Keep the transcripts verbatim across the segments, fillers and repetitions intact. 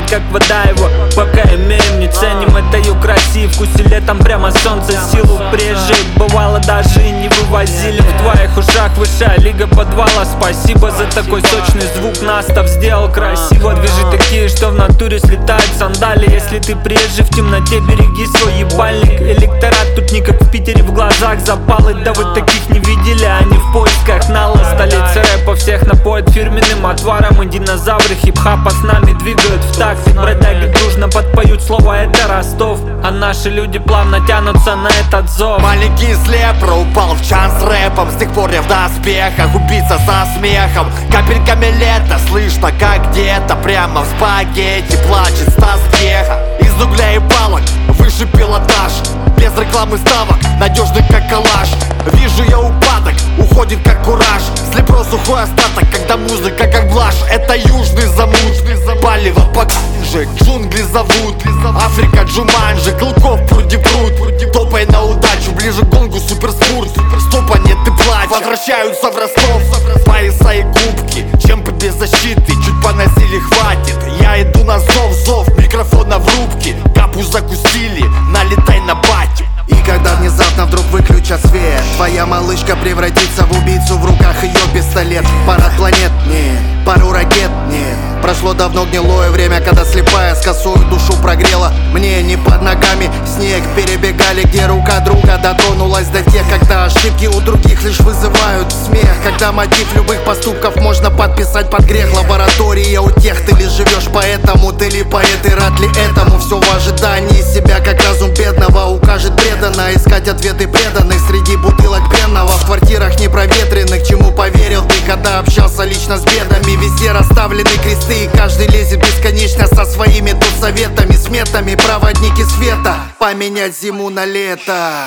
как вода его. Пока имеем, не ценим это ее красив. Вкусе летом прямо солнце силу прежде. Бывало даже и не вывозили. В твоих ушах высшая лига подвала. Спасибо за такой сочный звук, Настав сделал красиво. Движи такие, что в натуре слетают сандали. Если ты прежде в темноте, береги свой ебальник. Электорат тут не как в Питере, в глазах запалы. Да вы таких не видели, они в поисках нала. Столица рэпа всех напоит фирменным отваром. И динозавры хип-хапа с нами двигают в такт. Бродяги дружно подпоют слово, это Ростов. А наши люди плавно тянутся на этот зов. Маленький слепр упал в чан с рэпом. С тех пор я в доспехах, убийца со смехом. Капельками лета слышно, как где-то прямо в спагетти плачет Стас Пьеха. Из угля и палок выше пилотаж. Без рекламы ставок, надежный как калаш. Вижу я упадок, уходит как кураж. Слепро сухой остаток, когда музыка как блажь. Это южный замут, палево покажи, джунгли зовут. Африка Джуманджи, Клыков пруди пруд. Топай на удачу, ближе к гонгу суперспорт. Стопа нет и плача, возвращаются в Ростов. Пояса и кубки, чемпы без защиты. Чуть поносили, хватит, я иду на зов, зов. Микрофона в рубке, капу закусили, налетай на батю. И когда внезапно вдруг выключат свет, твоя малышка превратится в убийцу, в руках ее пистолет. Парад планет, нет, пару ракет, нет. Прошло давно гнилое время, когда слепая с косою душу прогрела. Мне не под ногами снег, перебегали, где рука друга дотронулась до тех, когда ошибки у других лишь вызывают смех. Когда мотив любых поступков можно подписать под грех. Лаборатория у тех, ты ли живешь поэтому, ты ли поэт и рад ли этому. Все в ожидании себя, как разум бедного укажет преданно. Искать ответы преданных среди бутылок пенного. В квартирах непроветренных, чему поверил ты, когда общался лично с бедами. Везде расставлены кресты, и каждый лезет бесконечно со своими тут советами, сметами. Проводники света, поменять зиму на лето.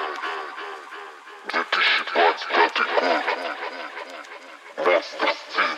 две тысячи двадцать пятый год. Monster Steel.